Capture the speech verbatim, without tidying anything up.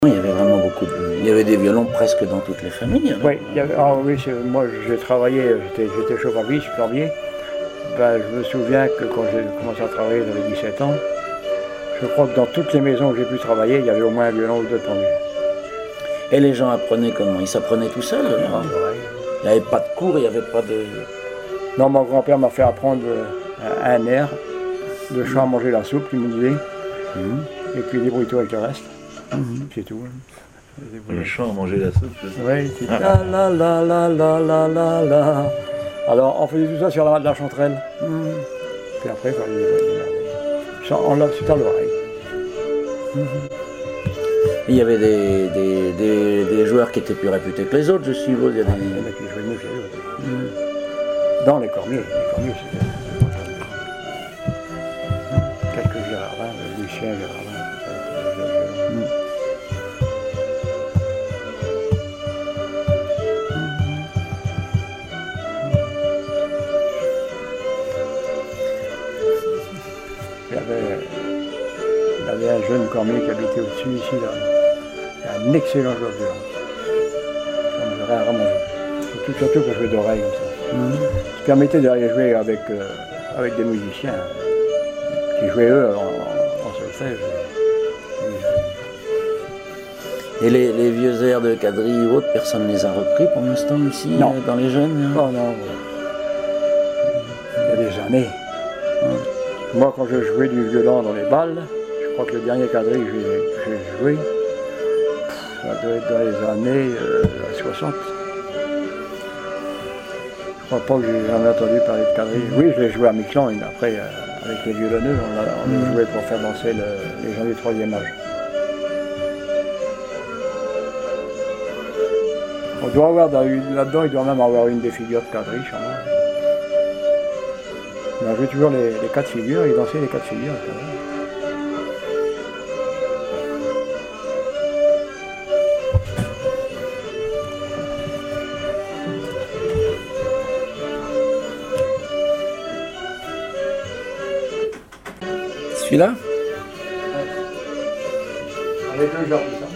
Il y avait vraiment beaucoup de... Il y avait des violons presque dans toutes les familles. Oui, il y avait... ah, oui moi j'ai travaillé, j'étais chauffagiste, plombier. Ben, je me souviens que quand j'ai commencé à travailler, j'avais dix-sept ans. Je crois que dans toutes les maisons où j'ai pu travailler, il y avait au moins un violon ou deux pendus. Et les gens apprenaient comment? Ils s'apprenaient tout seuls? Ah, il n'y avait pas de cours, il n'y avait pas de... Non, mon grand-père m'a fait apprendre un air de chant à manger la soupe, il me disait. Mmh. Et puis débrouille-toi avec le reste. Mmh. C'est tout. Le chant à manger la soupe, c'est ça? Oui, c'est la la la la la la la la. Alors on faisait tout ça sur la, la chanterelle. Mmh. Puis après, il fallait... on l'a su à l'oreille. Mmh. Il y avait des, des, des, des joueurs qui étaient plus réputés que les autres, je suppose. Il y a des... Ah, il y en a qui jouaient mieux que les autres. Mmh. Dans les cormiers, les cormiers c'était... Quelques Gérardins, Lucien Gérardin. Mmh. Il y avait, il y avait un jeune cormier qui habitait au-dessus ici, là. Un excellent joueur de violon. Comme je rarement vu. Surtout, surtout pour jouer d'oreille comme ça. Mmh. Ça permettait d'aller jouer avec, euh, avec des musiciens qui jouaient eux en, en solfège. Et les, les vieux airs de quadrille ou autres, personne ne les a repris pour l'instant ici, non. dans les jeunes? Oh non. Il y a des années. Mmh. Moi, quand je jouais du violon dans les balles, je crois que le dernier quadrille que j'ai joué, ça doit être dans les années euh, soixante. Je ne crois pas que j'ai jamais entendu parler de quadrille. Oui, je l'ai joué à Miquelon, et après, euh, avec les violonneux, on a, on a mmh. joué pour faire danser le, les gens du troisième âge. On doit avoir, là-dedans, il doit même avoir une des figures de quadrille, chez moi. On a joué toujours les, les quatre figures, il dansait les quatre figures. Celui-là? Ouais. Avec deux genres, ça.